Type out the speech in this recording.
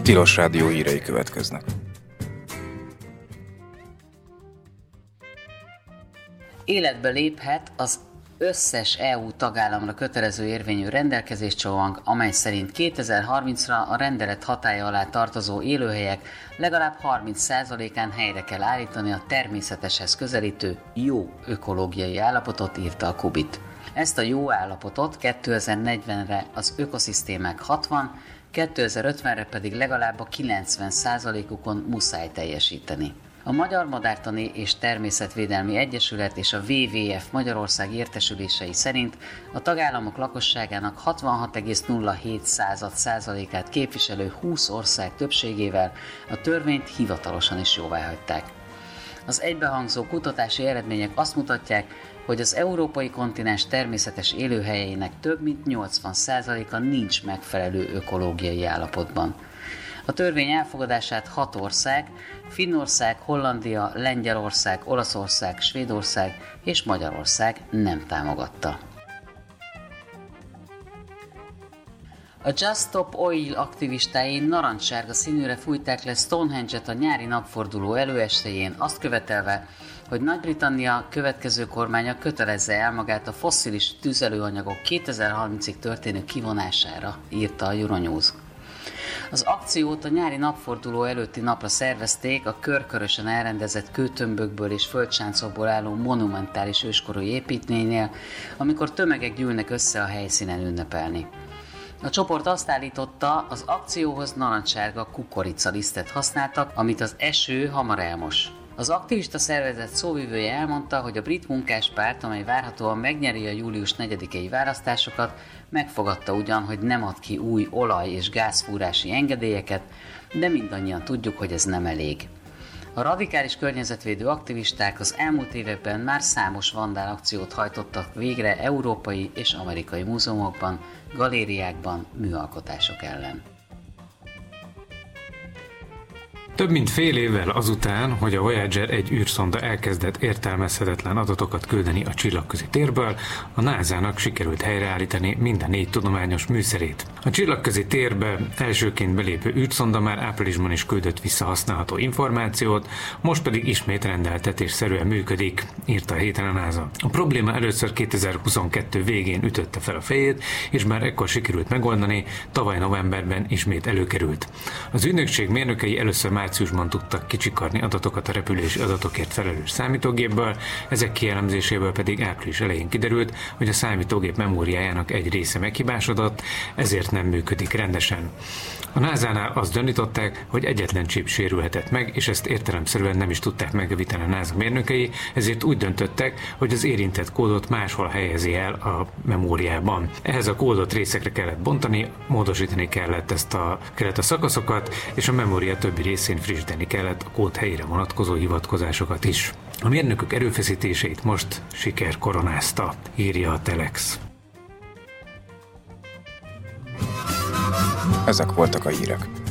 Tilos Rádió hírei következnek. Életbe léphet az összes EU tagállamra kötelező érvényű rendelkezéscsomag, amely szerint 2030-ra a rendelet hatálya alá tartozó élőhelyek legalább 30%-án helyre kell állítani a természeteshez közelítő jó ökológiai állapotot, írta a Kubit. Ezt a jó állapotot 2040-re az ökoszisztémák 60, 2050-re pedig legalább a 90%-ukon muszáj teljesíteni. A Magyar Madártani és Természetvédelmi Egyesület és a WWF Magyarország értesülései szerint a tagállamok lakosságának 66,07%-át képviselő 20 ország többségével a törvényt hivatalosan is jóváhagyták. Az egybehangzó kutatási eredmények azt mutatják, hogy az európai kontinens természetes élőhelyeinek több mint 80%-a nincs megfelelő ökológiai állapotban. A törvény elfogadását 6 ország, Finnország, Hollandia, Lengyelország, Olaszország, Svédország és Magyarország nem támogatta. A Just Stop Oil aktivistái narancssárga színűre fújták le Stonehenge-et a nyári napforduló előestéjén, azt követelve, hogy Nagy-Britannia következő kormánya kötelezze el magát a fosszilis tüzelőanyagok 2030-ig történő kivonására, írta a Euronews. Az akciót a nyári napforduló előtti napra szervezték a körkörösen elrendezett kőtömbökből és földsáncokból álló monumentális őskori építménynél, amikor tömegek gyűlnek össze a helyszínen ünnepelni. A csoport azt állította, az akcióhoz narancssárga kukoricalisztet használtak, amit az eső hamar elmos. Az aktivista szervezet szóvivője elmondta, hogy a brit munkáspárt, amely várhatóan megnyeri a július 4-i választásokat, megfogadta ugyan, hogy nem ad ki új olaj- és gázfúrási engedélyeket, de mindannyian tudjuk, hogy ez nem elég. A radikális környezetvédő aktivisták az elmúlt években már számos vandálakciót hajtottak végre európai és amerikai múzeumokban, galériákban, műalkotások ellen. Több mint fél évvel azután, hogy a Voyager egy űrszonda elkezdett értelmezhetetlen adatokat küldeni a csillagközi térből, a NASA-nak sikerült helyreállítani mind a 4 tudományos műszerét. A csillagközi térbe elsőként belépő űrszonda már áprilisban is küldött vissza használható információt, most pedig ismét rendeltetésszerűen működik, írta a héten a NASA. A probléma először 2022 végén ütötte fel a fejét, és bár ekkor sikerült megoldani, tavaly novemberben ismét előkerült. Az ügynökség mérnökei először márciusban tudtak kicsikarni adatokat a repülési adatokért felelős számítógépből, ezek kielemzéséből pedig április elején kiderült, hogy a számítógép memóriájának egy része meghibásodott, ezért nem működik rendesen. A NASA-nál azt gyanították, hogy egyetlen csip sérülhetett meg, és ezt értelemszerűen nem is tudták megjavítani a NASA mérnökei, ezért úgy döntöttek, hogy az érintett kódot máshol helyezi el a memóriában. Ehhez a kódot részekre kellett bontani, módosítani kellett a szakaszokat, és a memória többi részén frissíteni kellett a kód helyére vonatkozó hivatkozásokat is. A mérnökök erőfeszítéseit most siker koronázta, írja a Telex. Ezek voltak a hírek.